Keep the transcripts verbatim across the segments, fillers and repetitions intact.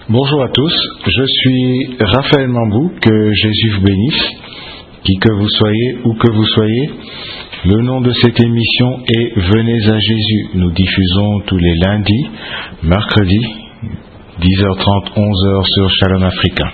Bonjour à tous, je suis Raphaël Mambou, que Jésus vous bénisse, qui que vous soyez, où que vous soyez. Le nom de cette émission est Venez à Jésus. Nous diffusons tous les lundis, mercredis, dix heures trente, onze heures sur Shalom Africa.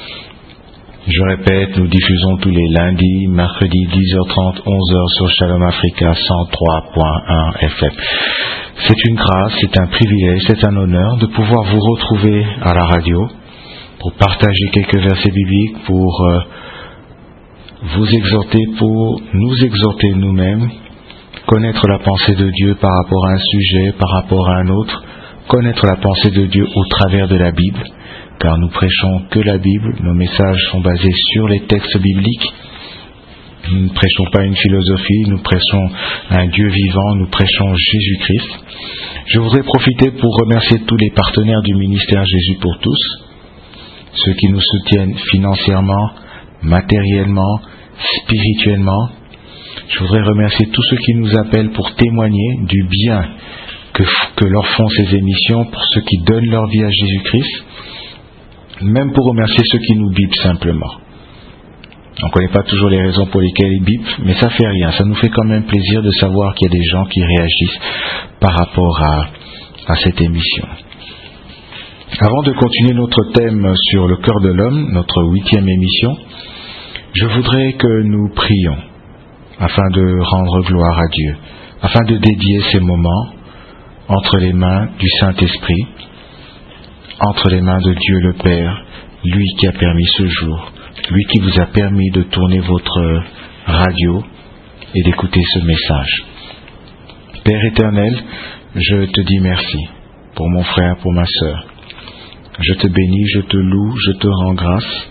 Je répète, nous diffusons tous les lundis, mercredis, dix heures trente, onze heures sur Shalom Africa cent trois point un F M. C'est une grâce, c'est un privilège, c'est un honneur de pouvoir vous retrouver à la radio pour partager quelques versets bibliques, pour euh, vous exhorter, pour nous exhorter nous-mêmes, connaître la pensée de Dieu par rapport à un sujet, par rapport à un autre, connaître la pensée de Dieu au travers de la Bible, car nous prêchons que la Bible, nos messages sont basés sur les textes bibliques. Nous ne prêchons pas une philosophie, nous prêchons un Dieu vivant, nous prêchons Jésus-Christ. Je voudrais profiter pour remercier tous les partenaires du ministère Jésus pour tous, ceux qui nous soutiennent financièrement, matériellement, spirituellement. Je voudrais remercier tous ceux qui nous appellent pour témoigner du bien que, que leur font ces émissions, pour ceux qui donnent leur vie à Jésus-Christ, même pour remercier ceux qui nous bipent simplement. On ne connaît pas toujours les raisons pour lesquelles ils bipent, mais ça fait rien. Ça nous fait quand même plaisir de savoir qu'il y a des gens qui réagissent par rapport à, à cette émission. Avant de continuer notre thème sur le cœur de l'homme, notre huitième émission, je voudrais que nous prions afin de rendre gloire à Dieu, afin de dédier ces moments entre les mains du Saint-Esprit, entre les mains de Dieu le Père, lui qui a permis ce jour, lui qui vous a permis de tourner votre radio et d'écouter ce message. Père éternel, je te dis merci pour mon frère, pour ma sœur. Je te bénis, je te loue, je te rends grâce,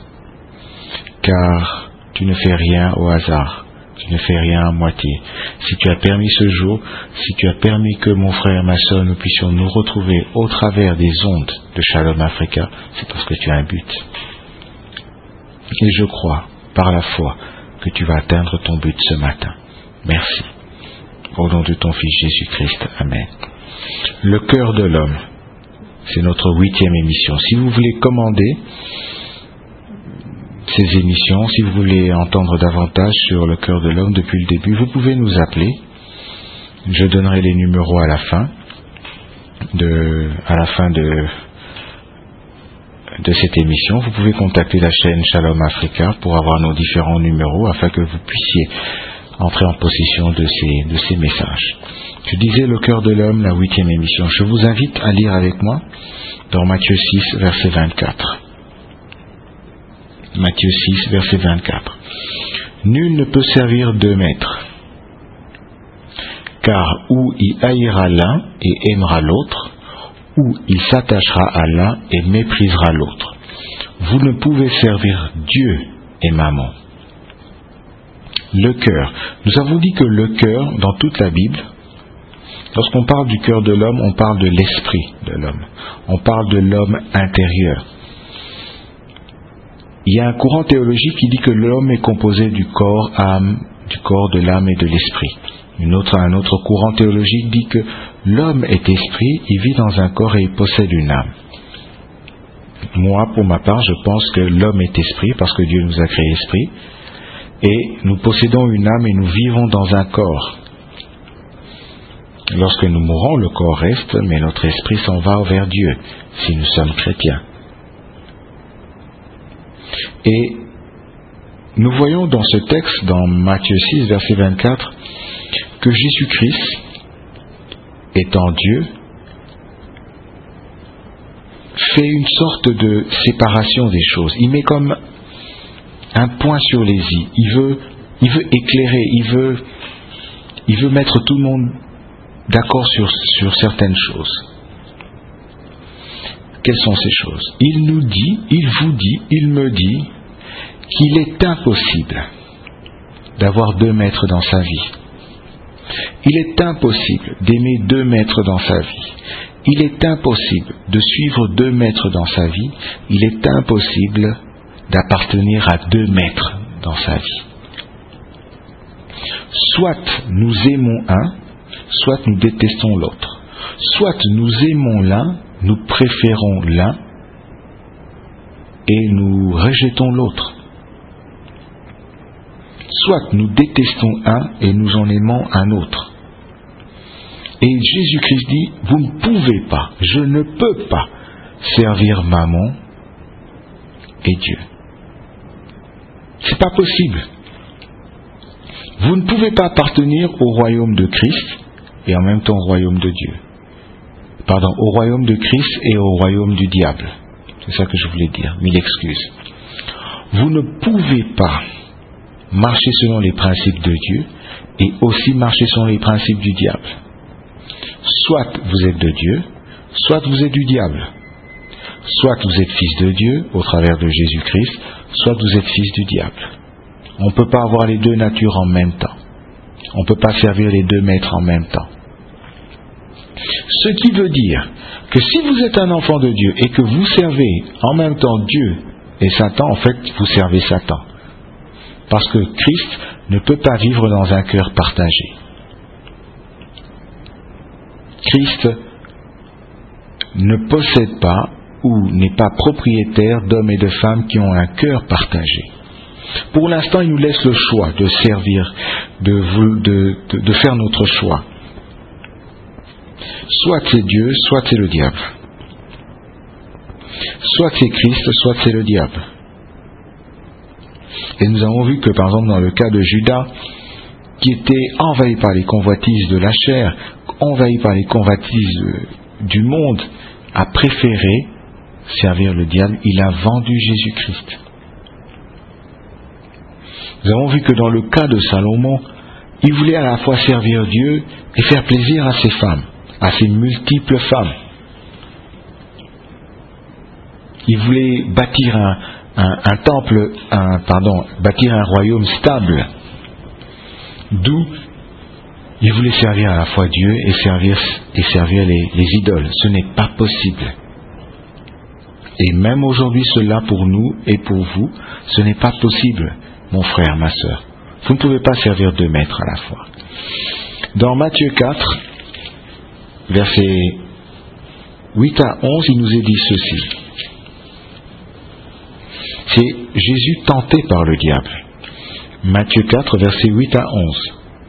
car tu ne fais rien au hasard, tu ne fais rien à moitié. Si tu as permis ce jour, si tu as permis que mon frère et ma sœur, nous puissions nous retrouver au travers des ondes de Shalom Africa, c'est parce que tu as un but. Et je crois, par la foi, que tu vas atteindre ton but ce matin. Merci. Au nom de ton Fils Jésus-Christ. Amen. Le cœur de l'homme, c'est notre huitième émission. Si vous voulez commander ces émissions, si vous voulez entendre davantage sur le cœur de l'homme depuis le début, vous pouvez nous appeler. Je donnerai les numéros à la fin de, à la fin de, de cette émission. Vous pouvez contacter la chaîne Shalom Africa pour avoir nos différents numéros afin que vous puissiez entrer en possession de ces, de ces messages. Je disais le cœur de l'homme, la huitième émission. Je vous invite à lire avec moi dans Matthieu six, verset vingt-quatre. Matthieu six, verset vingt-quatre. Nul ne peut servir deux maîtres, car ou il haïra l'un et aimera l'autre, ou il s'attachera à l'un et méprisera l'autre. Vous ne pouvez servir Dieu et Mammon. Le cœur. Nous avons dit que le cœur, dans toute la Bible, lorsqu'on parle du cœur de l'homme, on parle de l'esprit de l'homme. On parle de l'homme intérieur. Il y a un courant théologique qui dit que l'homme est composé du corps, âme, du corps, de l'âme et de l'esprit. Une autre, un autre courant théologique dit que l'homme est esprit, il vit dans un corps et il possède une âme. Moi, pour ma part, je pense que l'homme est esprit parce que Dieu nous a créé esprit, et nous possédons une âme et nous vivons dans un corps. Lorsque nous mourons, le corps reste, mais notre esprit s'en va vers Dieu, si nous sommes chrétiens. Et nous voyons dans ce texte, dans Matthieu six, verset vingt-quatre, que Jésus-Christ, étant Dieu, fait une sorte de séparation des choses. Il met comme un point sur les i. Il veut, il veut éclairer, il veut, il veut mettre tout le monde d'accord sur, sur certaines choses. Quelles sont ces choses? Il nous dit, il vous dit, il me dit qu'il est impossible d'avoir deux maîtres dans sa vie. Il est impossible d'aimer deux maîtres dans sa vie. Il est impossible de suivre deux maîtres dans sa vie. Il est impossible d'appartenir à deux maîtres dans sa vie. Soit nous aimons un, soit nous détestons l'autre. Soit nous aimons l'un, nous préférons l'un, et nous rejetons l'autre. Soit nous détestons un et nous en aimons un autre. Et Jésus-Christ dit, vous ne pouvez pas, je ne peux pas servir Mammon et Dieu. C'est pas possible. Vous ne pouvez pas appartenir au royaume de Christ et en même temps au royaume de Dieu. Pardon, au royaume de Christ et au royaume du diable. C'est ça que je voulais dire, mille excuses. Vous ne pouvez pas marcher selon les principes de Dieu et aussi marcher selon les principes du diable. Soit vous êtes de Dieu, soit vous êtes du diable. Soit vous êtes fils de Dieu au travers de Jésus-Christ, soit vous êtes fils du diable. On ne peut pas avoir les deux natures en même temps. On ne peut pas servir les deux maîtres en même temps. Ce qui veut dire que si vous êtes un enfant de Dieu et que vous servez en même temps Dieu et Satan, en fait, vous servez Satan. Parce que Christ ne peut pas vivre dans un cœur partagé. Christ ne possède pas ou n'est pas propriétaire d'hommes et de femmes qui ont un cœur partagé. Pour l'instant, il nous laisse le choix de servir, de, de, de, de faire notre choix. Soit c'est Dieu, soit c'est le diable. Soit c'est Christ, soit c'est le diable. Et nous avons vu que, par exemple, dans le cas de Judas, qui était envahi par les convoitises de la chair, envahi par les convoitises du monde, a préféré servir le diable. Il a vendu Jésus-Christ. Nous avons vu que dans le cas de Salomon, il voulait à la fois servir Dieu et faire plaisir à ses femmes, à ses multiples femmes. Il voulait bâtir un, un, un temple, un, pardon, bâtir un royaume stable, d'où il voulait servir à la fois Dieu et servir, et servir les, les idoles. Ce n'est pas possible. Et même aujourd'hui, cela pour nous et pour vous, ce n'est pas possible, mon frère, ma sœur. Vous ne pouvez pas servir deux maîtres à la fois. Dans Matthieu quatre, versets huit à onze, il nous est dit ceci. C'est Jésus tenté par le diable. Matthieu quatre, versets huit à onze.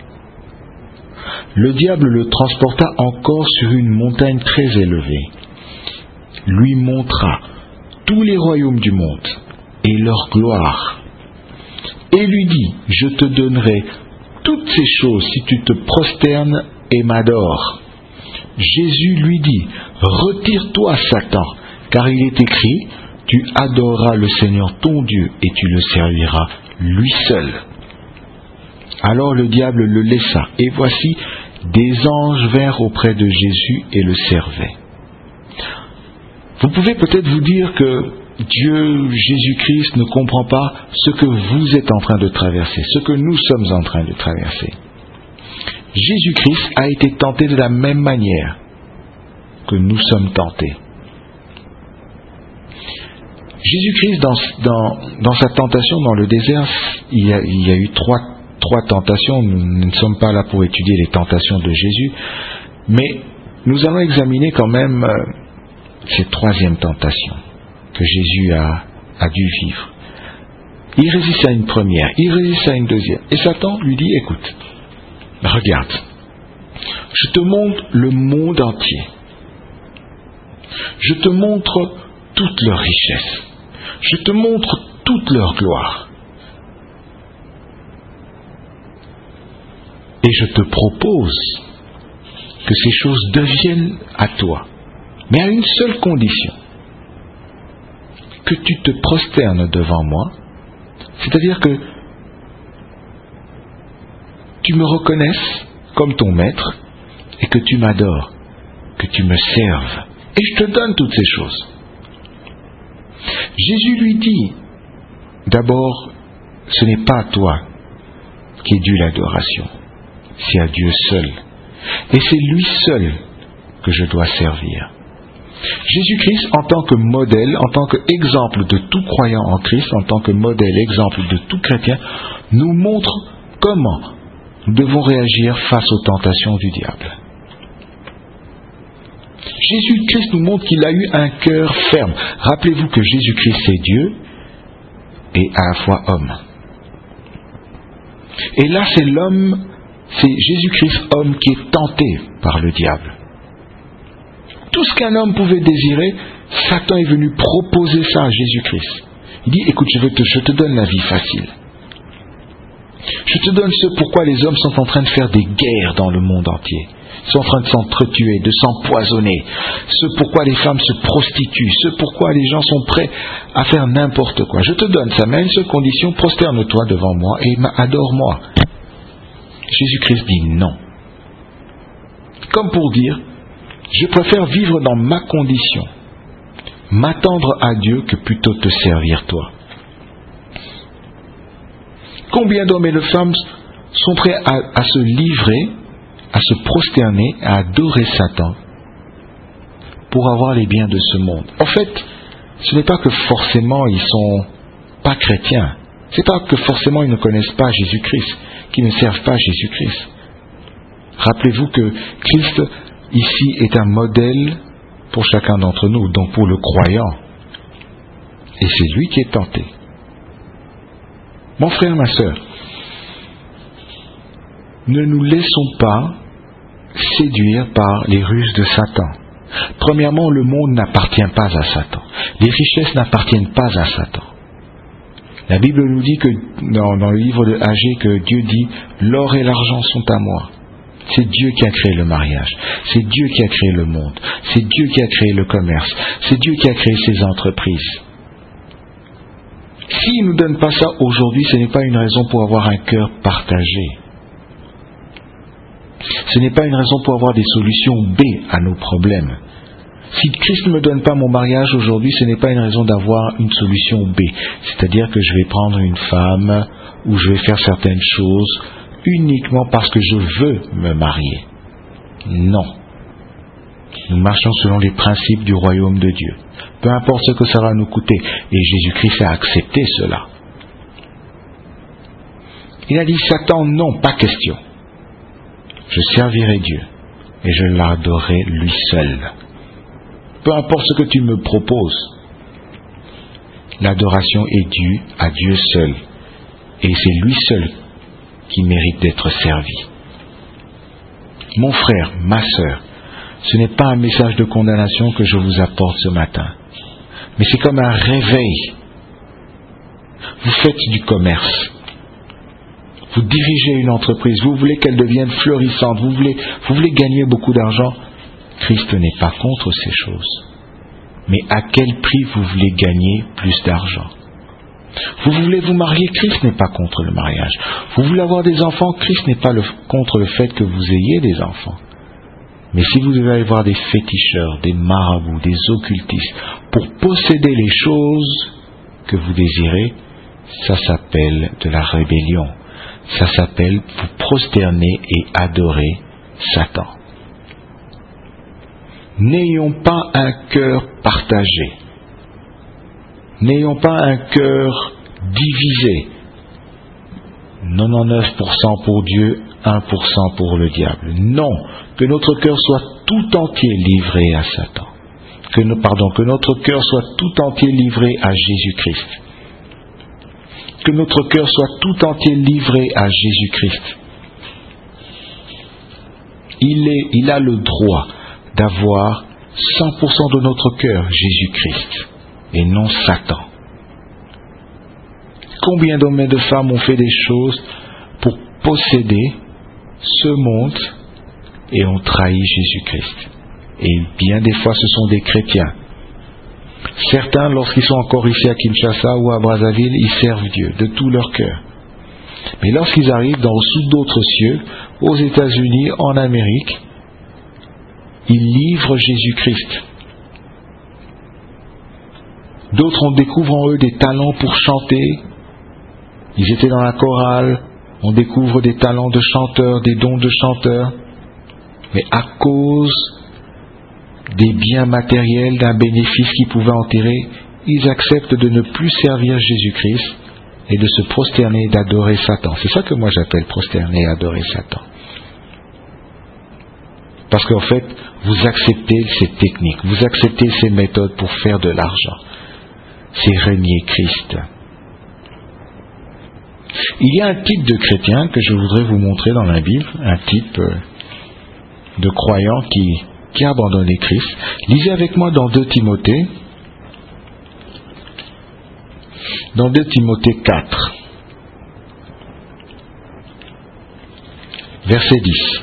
Le diable le transporta encore sur une montagne très élevée, lui montra tous les royaumes du monde et leur gloire, et lui dit, je te donnerai toutes ces choses si tu te prosternes et m'adores. Jésus lui dit, retire-toi, Satan, car il est écrit, tu adoreras le Seigneur ton Dieu et tu le serviras lui seul. Alors le diable le laissa, et voici, des anges vinrent auprès de Jésus et le servaient. Vous pouvez peut-être vous dire que Dieu, Jésus-Christ, ne comprend pas ce que vous êtes en train de traverser, ce que nous sommes en train de traverser. Jésus-Christ a été tenté de la même manière que nous sommes tentés. Jésus-Christ, dans, dans, dans sa tentation dans le désert, il y a, il y a eu trois, trois tentations. Nous ne sommes pas là pour étudier les tentations de Jésus, mais nous allons examiner quand même euh, cette troisième tentation que Jésus a, a dû vivre. Il résiste à une première, il résiste à une deuxième. Et Satan lui dit, écoute, regarde, je te montre le monde entier. Je te montre toute leur richesse. Je te montre toute leur gloire. Et je te propose que ces choses deviennent à toi, mais à une seule condition, que tu te prosternes devant moi, c'est-à-dire que tu me reconnaisses comme ton maître et que tu m'adores, que tu me serves, et je te donne toutes ces choses. Jésus lui dit, d'abord, ce n'est pas à toi qui est due l'adoration, c'est à Dieu seul, et c'est lui seul que je dois servir. Jésus-Christ, en tant que modèle, en tant qu'exemple de tout croyant en Christ, en tant que modèle, exemple de tout chrétien, nous montre comment nous devons réagir face aux tentations du diable. Jésus-Christ nous montre qu'il a eu un cœur ferme. Rappelez-vous que Jésus-Christ c'est Dieu et à la fois homme. Et là c'est l'homme, c'est Jésus-Christ homme qui est tenté par le diable. Tout ce qu'un homme pouvait désirer, Satan est venu proposer ça à Jésus-Christ. Il dit, écoute, je, veux te, je te donne la vie facile. Je te donne ce pourquoi les hommes sont en train de faire des guerres dans le monde entier. Ils sont en train de s'entretuer, de s'empoisonner. Ce pourquoi les femmes se prostituent. Ce pourquoi les gens sont prêts à faire n'importe quoi. Je te donne ça, mais à une seule condition, prosterne-toi devant moi et adore-moi. Jésus-Christ dit non. Comme pour dire, je préfère vivre dans ma condition, m'attendre à Dieu que plutôt te servir toi. Combien d'hommes et de femmes sont prêts à, à se livrer, à se prosterner, à adorer Satan pour avoir les biens de ce monde? En fait, ce n'est pas que forcément ils sont pas chrétiens. Ce n'est pas que forcément ils ne connaissent pas Jésus-Christ, qu'ils ne servent pas Jésus-Christ. Rappelez-vous que Christ ici est un modèle pour chacun d'entre nous, donc pour le croyant. Et c'est lui qui est tenté. Mon frère, ma sœur, ne nous laissons pas séduire par les ruses de Satan. Premièrement, le monde n'appartient pas à Satan. Les richesses n'appartiennent pas à Satan. La Bible nous dit que dans, dans le livre de Agée que Dieu dit « L'or et l'argent sont à moi ». C'est Dieu qui a créé le mariage. C'est Dieu qui a créé le monde. C'est Dieu qui a créé le commerce. C'est Dieu qui a créé ces entreprises. S'il ne nous donne pas ça aujourd'hui, ce n'est pas une raison pour avoir un cœur partagé. Ce n'est pas une raison pour avoir des solutions B à nos problèmes. Si Christ ne me donne pas mon mariage aujourd'hui, ce n'est pas une raison d'avoir une solution B. C'est-à-dire que je vais prendre une femme ou je vais faire certaines choses uniquement parce que je veux me marier. Non. Nous marchons selon les principes du royaume de Dieu. Peu importe ce que ça va nous coûter. Et Jésus-Christ a accepté cela. Il a dit, Satan, non, pas question. Je servirai Dieu et je l'adorerai lui seul. Peu importe ce que tu me proposes, l'adoration est due à Dieu seul. Et c'est lui seul qui mérite d'être servi. Mon frère, ma sœur, ce n'est pas un message de condamnation que je vous apporte ce matin, mais c'est comme un réveil. Vous faites du commerce, vous dirigez une entreprise, vous voulez qu'elle devienne florissante, vous voulez, vous voulez gagner beaucoup d'argent. Christ n'est pas contre ces choses, mais à quel prix vous voulez gagner plus d'argent? Vous voulez vous marier, Christ n'est pas contre le mariage. Vous voulez avoir des enfants, Christ n'est pas le, contre le fait que vous ayez des enfants. Mais si vous devez aller voir des féticheurs, des marabouts, des occultistes, pour posséder les choses que vous désirez, ça s'appelle de la rébellion. Ça s'appelle vous prosterner et adorer Satan. N'ayons pas un cœur partagé. N'ayons pas un cœur divisé. quatre-vingt-dix-neuf pour cent pour Dieu, un pour cent pour le diable. Non, que notre cœur soit tout entier livré à Satan. Que, pardon, que notre cœur soit tout entier livré à Jésus-Christ. Que notre cœur soit tout entier livré à Jésus-Christ. Il est, il a le droit d'avoir cent pour cent de notre cœur Jésus-Christ et non Satan. Combien d'hommes et de femmes ont fait des choses pour posséder ce monde et ont trahi Jésus-Christ? Et bien des fois ce sont des chrétiens. Certains, lorsqu'ils sont encore ici à Kinshasa ou à Brazzaville, ils servent Dieu de tout leur cœur. Mais lorsqu'ils arrivent dans sous d'autres cieux, aux États-Unis, en Amérique, ils livrent Jésus-Christ. D'autres, on découvre en eux des talents pour chanter. Ils étaient dans la chorale, on découvre des talents de chanteurs, des dons de chanteurs. Mais à cause des biens matériels, d'un bénéfice qu'ils pouvaient en tirer, ils acceptent de ne plus servir Jésus-Christ et de se prosterner et d'adorer Satan. C'est ça que moi j'appelle prosterner et adorer Satan. Parce qu'en fait, vous acceptez ces techniques, vous acceptez ces méthodes pour faire de l'argent. C'est renier Christ. Il y a un type de chrétien que je voudrais vous montrer dans la Bible, un type de croyant qui, qui a abandonné Christ. Lisez avec moi dans deux Timothée, dans deux Timothée quatre, verset dix.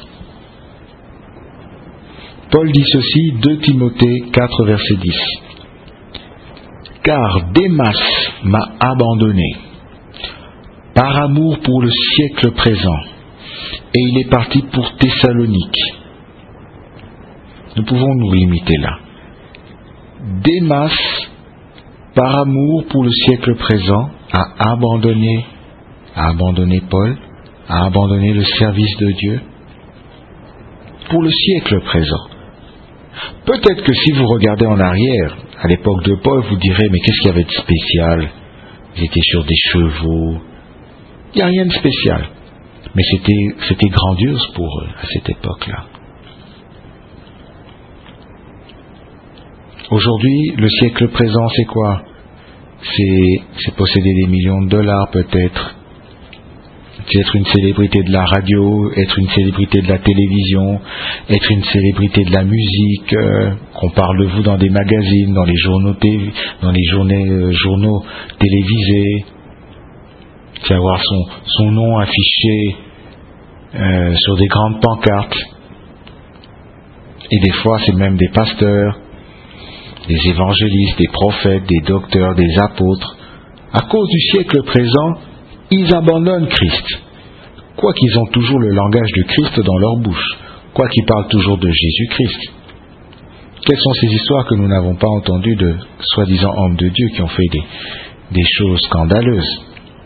Paul dit ceci, deux Timothée quatre, verset dix. Car Démas m'a abandonné par amour pour le siècle présent, et il est parti pour Thessalonique. Nous pouvons nous limiter là. Démas, par amour pour le siècle présent, a abandonné, a abandonné Paul, a abandonné le service de Dieu pour le siècle présent. Peut-être que si vous regardez en arrière, à l'époque de Paul, vous direz, mais qu'est-ce qu'il y avait de spécial? Ils étaient sur des chevaux. Il n'y a rien de spécial. Mais c'était, c'était grandiose pour eux à cette époque-là. Aujourd'hui, le siècle présent, c'est quoi? C'est, c'est posséder des millions de dollars peut-être. C'est être une célébrité de la radio, être une célébrité de la télévision, être une célébrité de la musique, euh, qu'on parle de vous dans des magazines, dans les journaux, té- dans les journées, euh, journaux télévisés. C'est avoir son, son nom affiché euh, sur des grandes pancartes. Et des fois, c'est même des pasteurs, des évangélistes, des prophètes, des docteurs, des apôtres. À cause du siècle présent, ils abandonnent Christ. Quoiqu'ils ont toujours le langage de Christ dans leur bouche, quoiqu'ils parlent toujours de Jésus-Christ. Quelles sont ces histoires que nous n'avons pas entendues de soi-disant hommes de Dieu qui ont fait des, des choses scandaleuses?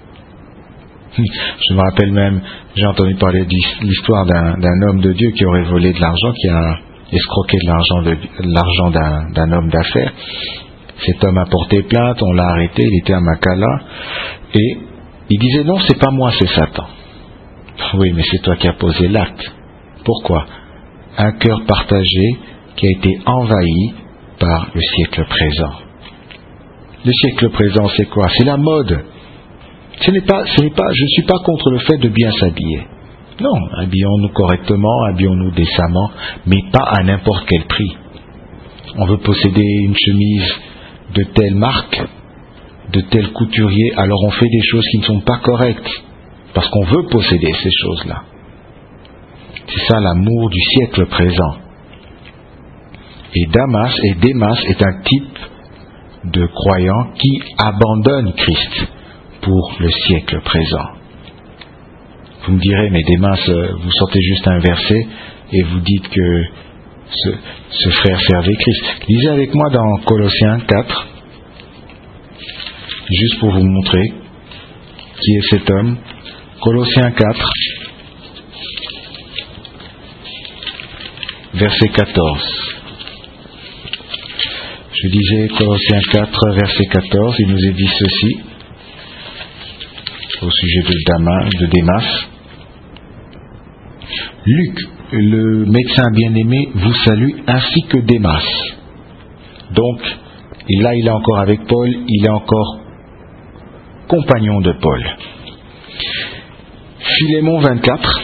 Je me rappelle même, j'ai entendu parler de l'histoire d'un, d'un homme de Dieu qui aurait volé de l'argent, qui a escroqué de l'argent, de, de l'argent d'un, d'un homme d'affaires. Cet homme a porté plainte, on l'a arrêté, il était à Makala, et il disait non, c'est pas moi, c'est Satan. Oui, mais c'est toi qui as posé l'acte. Pourquoi? Un cœur partagé qui a été envahi par le siècle présent. Le siècle présent, c'est quoi? C'est la mode. Ce n'est pas, ce n'est pas, je ne suis pas contre le fait de bien s'habiller. Non, habillons-nous correctement, habillons-nous décemment, mais pas à n'importe quel prix. On veut posséder une chemise de telle marque, de tel couturier, alors on fait des choses qui ne sont pas correctes, parce qu'on veut posséder ces choses-là. C'est ça l'amour du siècle présent. Et Damas et Démas est un type de croyant qui abandonne Christ pour le siècle présent. Vous me direz, mais Démas, vous sortez juste un verset et vous dites que ce, ce frère servait Christ. Lisez avec moi dans Colossiens quatre, juste pour vous montrer qui est cet homme. Colossiens quatre, verset quatorze. Je disais Colossiens quatre, verset quatorze, il nous est dit ceci au sujet de, Damas, de Démas. Luc, le médecin bien-aimé, vous salue, ainsi que Démas. Donc, et là il est encore avec Paul, il est encore compagnon de Paul. Philémon vingt-quatre.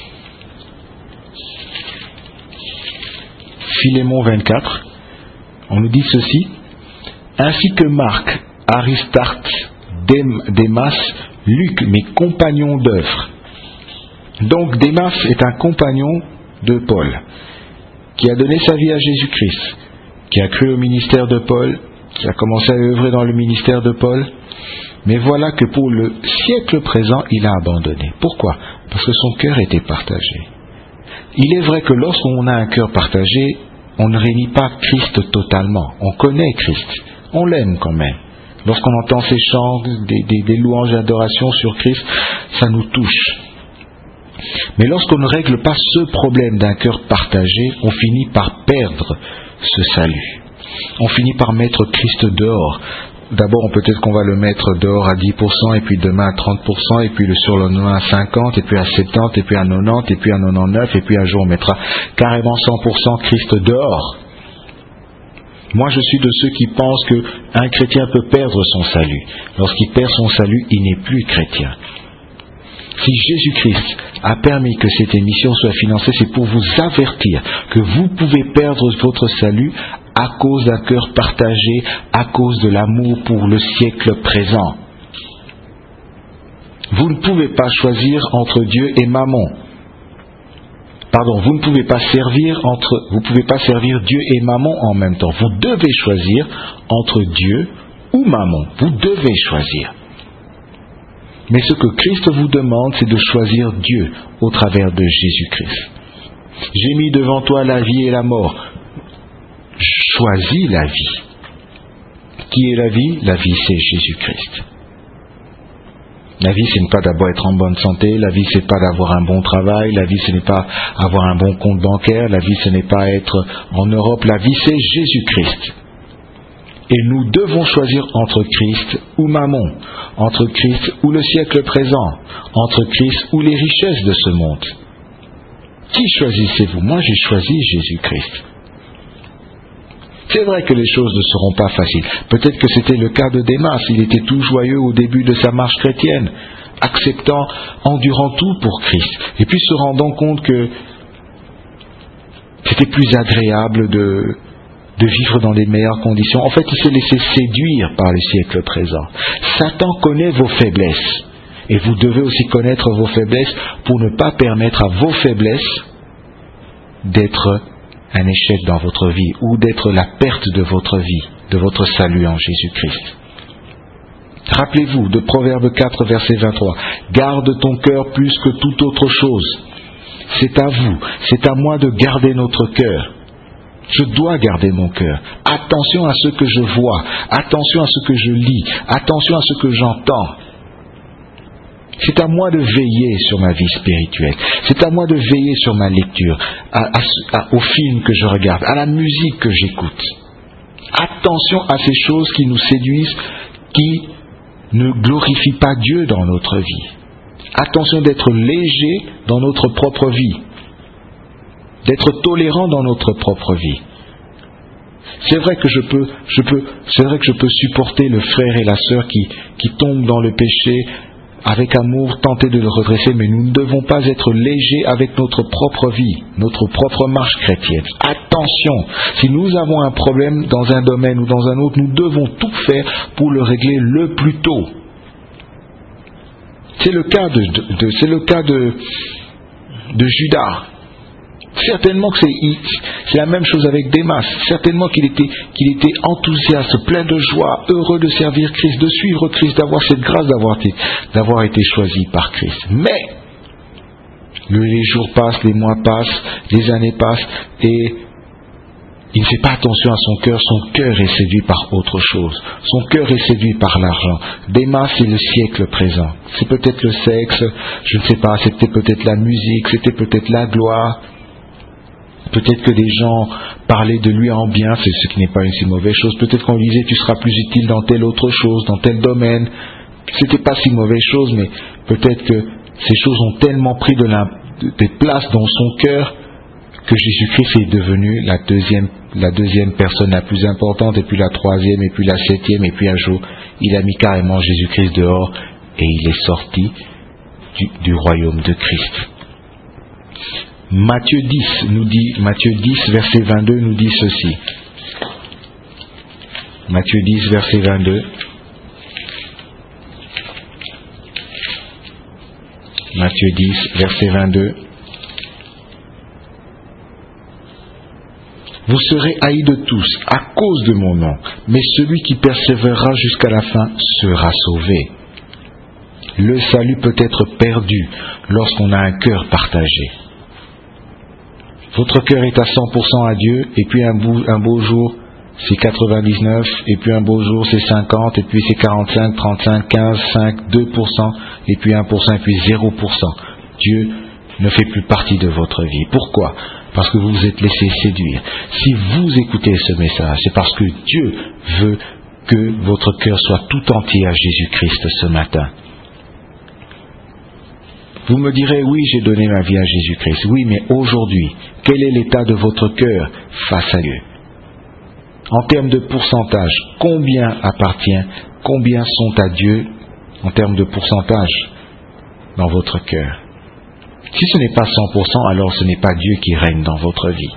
Philémon vingt-quatre. On nous dit ceci. Ainsi que Marc, Aristarque, Démas, Luc, mes compagnons d'œuvre. Donc Démas est un compagnon de Paul, qui a donné sa vie à Jésus-Christ, qui a cru au ministère de Paul, qui a commencé à œuvrer dans le ministère de Paul. Mais voilà que pour le siècle présent, il a abandonné. Pourquoi? Parce que son cœur était partagé. Il est vrai que lorsqu'on a un cœur partagé, on ne réunit pas Christ totalement. On connaît Christ, on l'aime quand même. Lorsqu'on entend ces chants, des, des, des louanges et adorations sur Christ, ça nous touche. Mais lorsqu'on ne règle pas ce problème d'un cœur partagé, on finit par perdre ce salut. On finit par mettre Christ dehors. d'abord peut-être qu'on va le mettre dehors à dix pour cent, et puis demain à trente pour cent, et puis le surlendemain à cinquante, et puis à soixante-dix, et puis à quatre-vingt-dix, et puis à quatre-vingt-dix-neuf, et puis un jour on mettra carrément cent pour cent Christ dehors. Moi je suis de ceux qui pensent qu'un chrétien peut perdre son salut. Lorsqu'il perd son salut, il n'est plus chrétien. Si Jésus-Christ a permis que cette émission soit financée, c'est pour vous avertir que vous pouvez perdre votre salut à cause d'un cœur partagé, à cause de l'amour pour le siècle présent. Vous ne pouvez pas choisir entre Dieu et Mammon. Pardon, vous ne pouvez pas servir entre, vous pouvez pas servir Dieu et Mammon en même temps. Vous devez choisir entre Dieu ou Mammon. Vous devez choisir. Mais ce que Christ vous demande, c'est de choisir Dieu au travers de Jésus-Christ. J'ai mis devant toi la vie et la mort. Choisis la vie. Qui est la vie? La vie, c'est Jésus-Christ. La vie, ce n'est pas d'abord être en bonne santé. La vie, ce n'est pas d'avoir un bon travail. La vie, ce n'est pas avoir un bon compte bancaire. La vie, ce n'est pas être en Europe. La vie, c'est Jésus-Christ. Et nous devons choisir entre Christ ou Mammon, entre Christ ou le siècle présent, entre Christ ou les richesses de ce monde. Qui choisissez-vous? Moi, j'ai choisi Jésus-Christ. C'est vrai que les choses ne seront pas faciles. Peut-être que c'était le cas de Démas. Il était tout joyeux au début de sa marche chrétienne, acceptant, endurant tout pour Christ. Et puis se rendant compte que c'était plus agréable de... de vivre dans les meilleures conditions. En fait, il s'est laissé séduire par le siècle présent. Satan connaît vos faiblesses. Et vous devez aussi connaître vos faiblesses pour ne pas permettre à vos faiblesses d'être un échec dans votre vie ou d'être la perte de votre vie, de votre salut en Jésus-Christ. Rappelez-vous de Proverbe quatre, verset vingt-trois. Garde ton cœur plus que toute autre chose. C'est à vous, c'est à moi de garder notre cœur. Je dois garder mon cœur. Attention à ce que je vois, attention à ce que je lis, attention à ce que j'entends. C'est à moi de veiller sur ma vie spirituelle. C'est à moi de veiller sur ma lecture, à, à, à, aux films que je regarde, à la musique que j'écoute. Attention à ces choses qui nous séduisent, qui ne glorifient pas Dieu dans notre vie. Attention d'être léger dans notre propre vie. D'être tolérant dans notre propre vie. C'est vrai que je peux, je peux, c'est vrai que je peux supporter le frère et la sœur qui, qui tombent dans le péché avec amour, tenter de le redresser, mais nous ne devons pas être légers avec notre propre vie, notre propre marche chrétienne. Attention, si nous avons un problème dans un domaine ou dans un autre, nous devons tout faire pour le régler le plus tôt. C'est le cas de, de, de c'est le cas de, de Judas. Certainement que c'est, c'est la même chose avec Démas. Certainement qu'il était, qu'il était enthousiaste, plein de joie, heureux de servir Christ, de suivre Christ, d'avoir cette grâce d'avoir été, d'avoir été choisi par Christ. Mais les jours passent, les mois passent, les années passent, et il ne fait pas attention à son cœur. Son cœur est séduit par autre chose. Son cœur est séduit par l'argent. Démas, c'est le siècle présent. C'est peut-être le sexe, je ne sais pas, c'était peut-être la musique, c'était peut-être la gloire. Peut-être que des gens parlaient de lui en bien, c'est ce qui n'est pas une si mauvaise chose. Peut-être qu'on lui disait tu seras plus utile dans telle autre chose, dans tel domaine. C'était pas si mauvaise chose, mais peut-être que ces choses ont tellement pris de la, de, de place dans son cœur que Jésus-Christ est devenu la deuxième, la deuxième personne la plus importante, et puis la troisième, et puis la septième, et puis un jour, il a mis carrément Jésus-Christ dehors, et il est sorti du, du royaume de Christ. Matthieu dix nous dit, Matthieu dix verset vingt-deux nous dit ceci. Matthieu dix verset vingt-deux. Matthieu dix verset vingt-deux. Vous serez haïs de tous à cause de mon nom, mais celui qui persévérera jusqu'à la fin sera sauvé. Le salut peut être perdu lorsqu'on a un cœur partagé. Votre cœur est à cent pour cent à Dieu, et puis un beau, un beau jour, c'est quatre-vingt-dix-neuf, et puis un beau jour, c'est cinquante, et puis c'est quarante-cinq, trente-cinq, quinze, cinq, deux pour cent, et puis un pour cent, et puis zéro pour cent. Dieu ne fait plus partie de votre vie. Pourquoi? Parce que vous vous êtes laissé séduire. Si vous écoutez ce message, c'est parce que Dieu veut que votre cœur soit tout entier à Jésus-Christ ce matin. Vous me direz, oui, j'ai donné ma vie à Jésus-Christ. Oui, mais aujourd'hui, quel est l'état de votre cœur face à Dieu? En termes de pourcentage, combien appartient, combien sont à Dieu en termes de pourcentage dans votre cœur? Si ce n'est pas cent pour cent, alors ce n'est pas Dieu qui règne dans votre vie.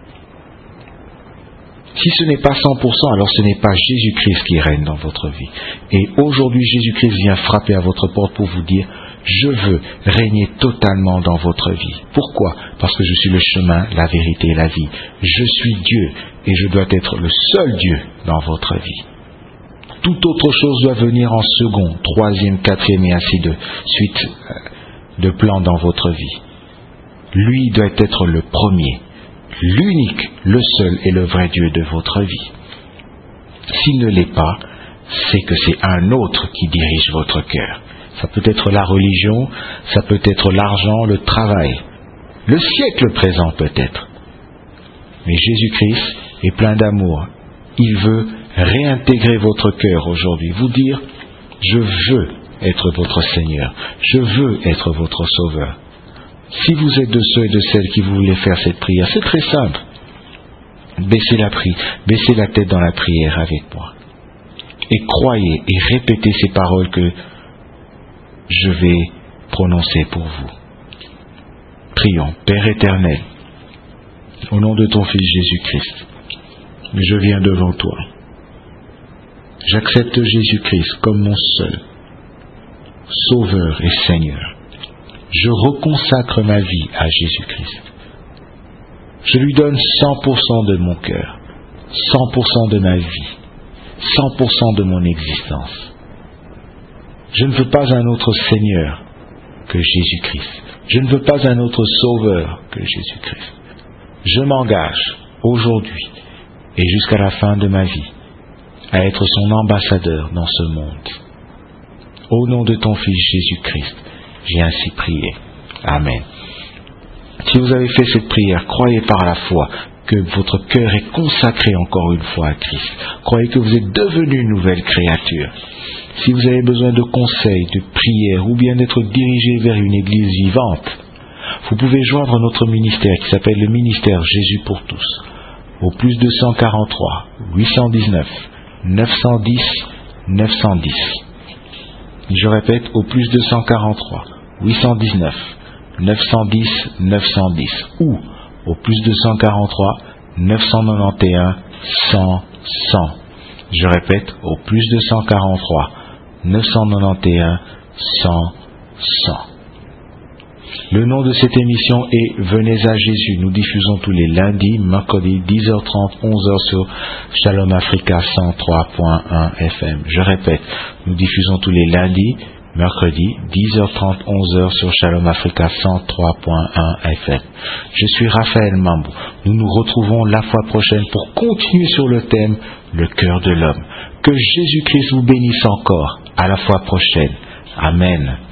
Si ce n'est pas cent pour cent, alors ce n'est pas Jésus-Christ qui règne dans votre vie. Et aujourd'hui, Jésus-Christ vient frapper à votre porte pour vous dire, je veux régner totalement dans votre vie. Pourquoi? Parce que je suis le chemin, la vérité et la vie. Je suis Dieu et je dois être le seul Dieu dans votre vie. Toute autre chose doit venir en second, troisième, quatrième et ainsi de suite de plan dans votre vie. Lui doit être le premier, l'unique, le seul et le vrai Dieu de votre vie. S'il ne l'est pas, c'est que c'est un autre qui dirige votre cœur. Ça peut être la religion, ça peut être l'argent, le travail, le siècle présent peut-être. Mais Jésus-Christ est plein d'amour. Il veut réintégrer votre cœur aujourd'hui, vous dire, je veux être votre Seigneur, je veux être votre Sauveur. Si vous êtes de ceux et de celles qui voulaient faire cette prière, c'est très simple. Baissez la prière, baissez la tête dans la prière avec moi. Et croyez et répétez ces paroles que je vais prononcer pour vous. Prions. Père éternel, au nom de ton Fils Jésus-Christ, je viens devant toi. J'accepte Jésus-Christ comme mon seul Sauveur et Seigneur. Je reconsacre ma vie à Jésus-Christ. Je lui donne cent pour cent de mon cœur, cent pour cent de ma vie, cent pour cent de mon existence. Je ne veux pas un autre Seigneur que Jésus-Christ. Je ne veux pas un autre Sauveur que Jésus-Christ. Je m'engage aujourd'hui et jusqu'à la fin de ma vie à être son ambassadeur dans ce monde. Au nom de ton Fils Jésus-Christ, j'ai ainsi prié. Amen. Si vous avez fait cette prière, croyez par la foi que votre cœur est consacré encore une fois à Christ. Croyez que vous êtes devenu une nouvelle créature. Si vous avez besoin de conseils, de prières ou bien d'être dirigé vers une église vivante, vous pouvez joindre notre ministère qui s'appelle le ministère Jésus pour tous au plus deux cent quarante-trois, huit cent dix-neuf, neuf cent dix, neuf cent dix. Je répète, au plus deux cent quarante-trois, huit cent dix-neuf, neuf cent dix, neuf cent dix ou au plus deux cent quarante-trois, neuf cent quatre-vingt-onze, cent, cent. Je répète, au plus deux cent quarante-trois, neuf cent quatre-vingt-onze, cent, cent. Le nom de cette émission est Venez à Jésus. Nous diffusons tous les lundis, mercredis, dix heures trente, onze heures sur Shalom Africa cent trois point un F M. Je répète, nous diffusons tous les lundis, mercredis, dix heures trente, onze heures sur Shalom Africa cent trois point un F M. Je suis Raphaël Mambou. Nous nous retrouvons la fois prochaine pour continuer sur le thème Le cœur de l'homme. Que Jésus-Christ vous bénisse encore. À la fois prochaine. Amen.